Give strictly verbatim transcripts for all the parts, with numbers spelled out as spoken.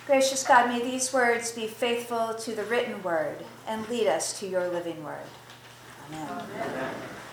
Gracious God, may these words be faithful to the written word and lead us to your living word. Amen. Amen.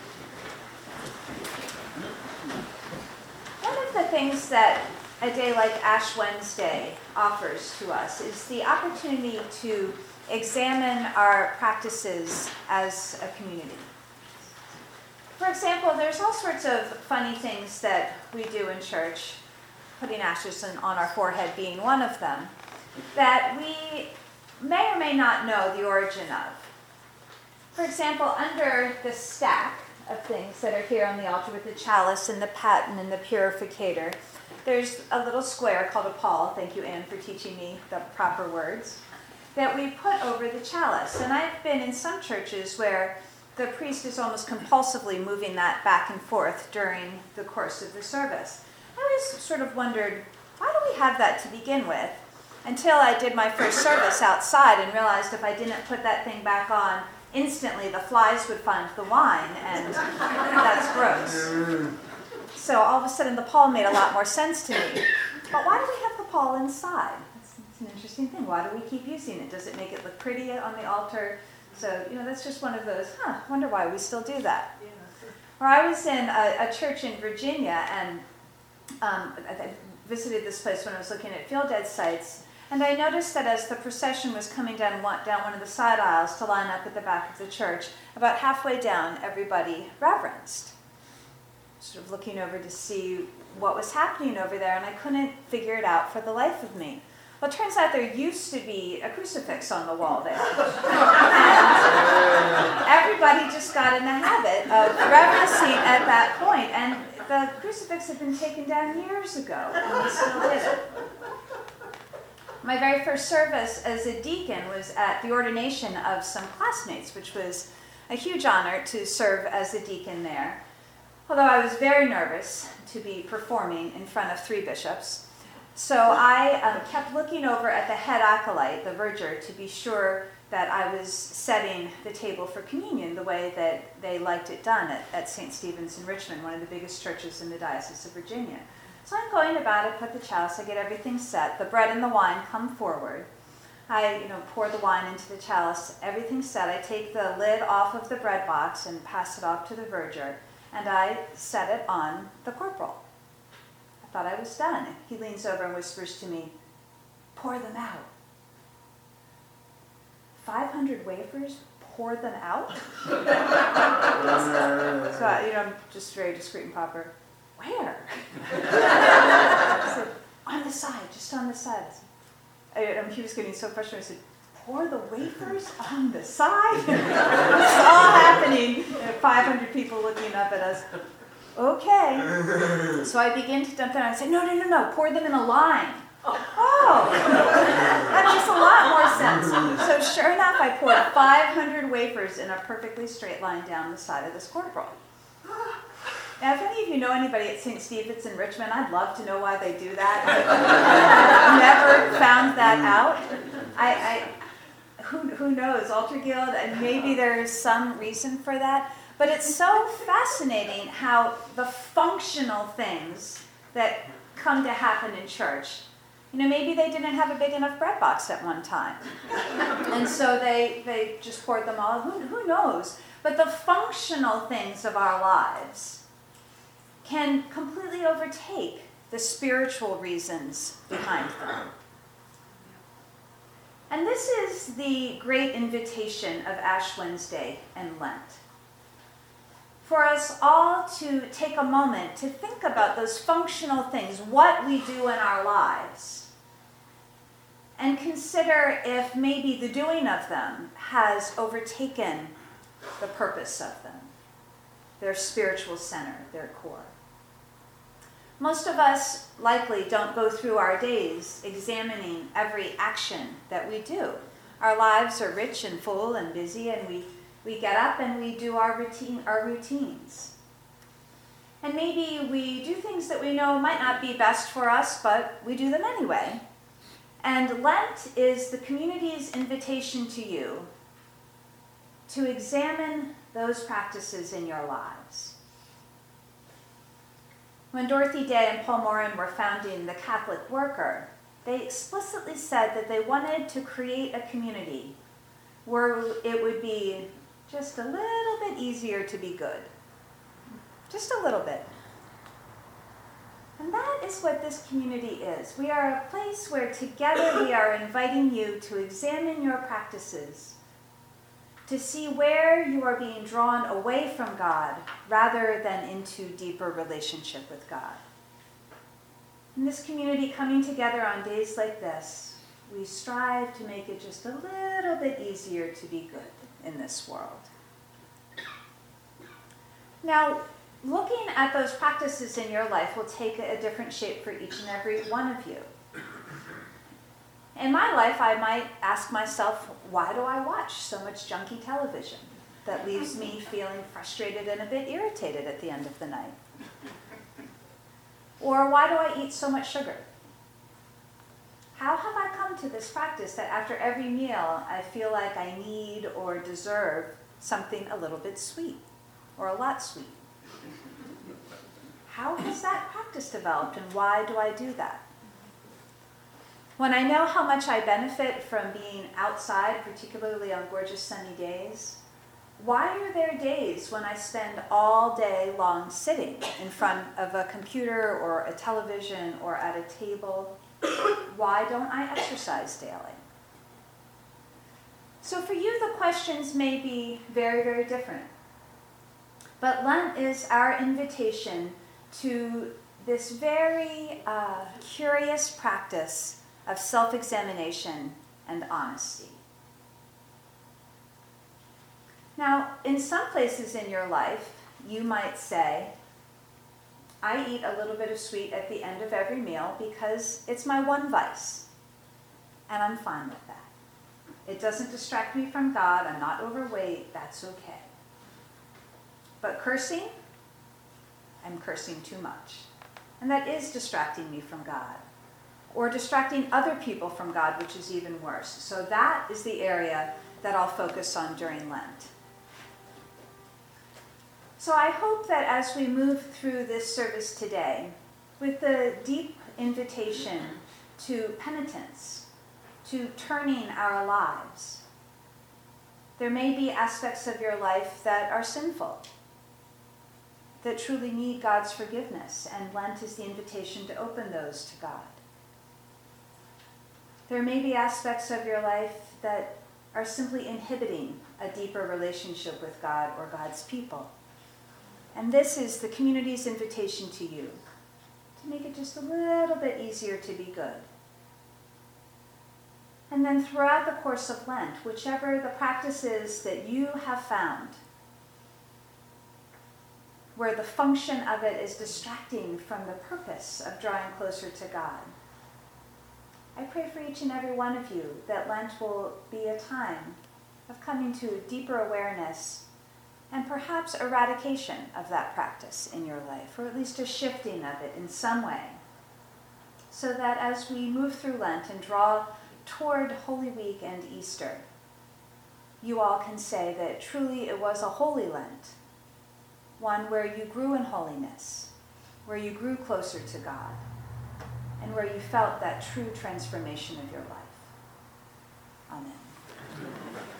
One of the things that a day like Ash Wednesday offers to us is the opportunity to examine our practices as a community. For example, there's all sorts of funny things that we do in church, putting ashes on our forehead being one of them, that we may or may not know the origin of. For example, under the stack of things that are here on the altar with the chalice and the paten and the purificator, there's a little square called a pall, thank you, Anne, for teaching me the proper words, that we put over the chalice. And I've been in some churches where the priest is almost compulsively moving that back and forth during the course of the service. I always sort of wondered, why do we have that to begin with? Until I did my first service outside and realized if I didn't put that thing back on, instantly the flies would find the wine, and that's gross. So all of a sudden the pall made a lot more sense to me. But why do we have the pall inside? That's, that's an interesting thing. Why do we keep using it? Does it make it look pretty on the altar? So, you know, that's just one of those, huh, wonder why we still do that. Or I was in a, a church in Virginia, and um, I visited this place when I was looking at field dead sites, and I noticed that as the procession was coming down one, down one of the side aisles to line up at the back of the church, about halfway down, everybody reverenced. Sort of looking over to see what was happening over there, and I couldn't figure it out for the life of me. Well, it turns out there used to be a crucifix on the wall there. And everybody just got in the habit of reverencing at that point, and the crucifix had been taken down years ago, and we still did it. My very first service as a deacon was at the ordination of some classmates, which was a huge honor to serve as a deacon there. Although I was very nervous to be performing in front of three bishops. So I um, kept looking over at the head acolyte, the verger, to be sure that I was setting the table for communion the way that they liked it done at, at Saint Stephen's in Richmond, one of the biggest churches in the Diocese of Virginia. So I'm going about it, put the chalice, I get everything set. The bread and the wine come forward. I, you know, pour the wine into the chalice, everything's set. I take the lid off of the bread box and pass it off to the verger, and I set it on the corporal. I thought I was done. He leans over and whispers to me, "Pour them out." five hundred wafers? Pour them out? So, you know, I'm just very discreet and proper. Where? I said, on the side, just on the side. I said, I, he was getting so frustrated. I said, pour the wafers on the side? It's all happening. five hundred people looking up at us. Okay. So I begin to dump them. I say, no, no, no, no, pour them in a line. Oh, that makes a lot more sense. So sure enough, I poured five hundred wafers in a perfectly straight line down the side of this corporal. Now, if any of you know anybody at Saint Stephen's in Richmond, I'd love to know why they do that. I've never found that out. I, I who, who knows, Altar Guild, and maybe there's some reason for that. But it's so fascinating how the functional things that come to happen in church, you know, maybe they didn't have a big enough bread box at one time. And so they, they just poured them all. Who, who knows? But the functional things of our lives can completely overtake the spiritual reasons behind them. And this is the great invitation of Ash Wednesday and Lent. For us all to take a moment to think about those functional things, what we do in our lives, and consider if maybe the doing of them has overtaken the purpose of them, their spiritual center, their core. Most of us likely don't go through our days examining every action that we do. Our lives are rich and full and busy, and we, we get up and we do our routine, our routines. And maybe we do things that we know might not be best for us, but we do them anyway. And Lent is the community's invitation to you to examine those practices in your lives. When Dorothy Day and Paul Moran were founding the Catholic Worker, they explicitly said that they wanted to create a community where it would be just a little bit easier to be good. Just a little bit. And that is what this community is. We are a place where together we are inviting you to examine your practices, to see where you are being drawn away from God rather than into deeper relationship with God. In this community, coming together on days like this, we strive to make it just a little bit easier to be good in this world. Now, looking at those practices in your life will take a different shape for each and every one of you. In my life, I might ask myself, why do I watch so much junky television that leaves me feeling frustrated and a bit irritated at the end of the night? Or why do I eat so much sugar? How have I come to this practice that after every meal I feel like I need or deserve something a little bit sweet or a lot sweet? How has that practice developed and why do I do that? When I know how much I benefit from being outside, particularly on gorgeous sunny days, why are there days when I spend all day long sitting in front of a computer or a television or at a table? Why don't I exercise daily? So for you, the questions may be very, very different. But Lent is our invitation to this very uh, curious practice of self-examination and honesty. Now, in some places in your life, you might say, I eat a little bit of sweet at the end of every meal because it's my one vice, and I'm fine with that. It doesn't distract me from God, I'm not overweight, that's okay. But cursing, I'm cursing too much. And that is distracting me from God, or distracting other people from God, which is even worse. So that is the area that I'll focus on during Lent. So I hope that as we move through this service today, with the deep invitation to penitence, to turning our lives, there may be aspects of your life that are sinful, that truly need God's forgiveness, and Lent is the invitation to open those to God. There may be aspects of your life that are simply inhibiting a deeper relationship with God or God's people. And this is the community's invitation to you, to make it just a little bit easier to be good. And then throughout the course of Lent, whichever the practice is that you have found, where the function of it is distracting from the purpose of drawing closer to God, I pray for each and every one of you that Lent will be a time of coming to a deeper awareness and perhaps eradication of that practice in your life, or at least a shifting of it in some way, so that as we move through Lent and draw toward Holy Week and Easter, you all can say that truly it was a holy Lent, one where you grew in holiness, where you grew closer to God, and where you felt that true transformation of your life. Amen.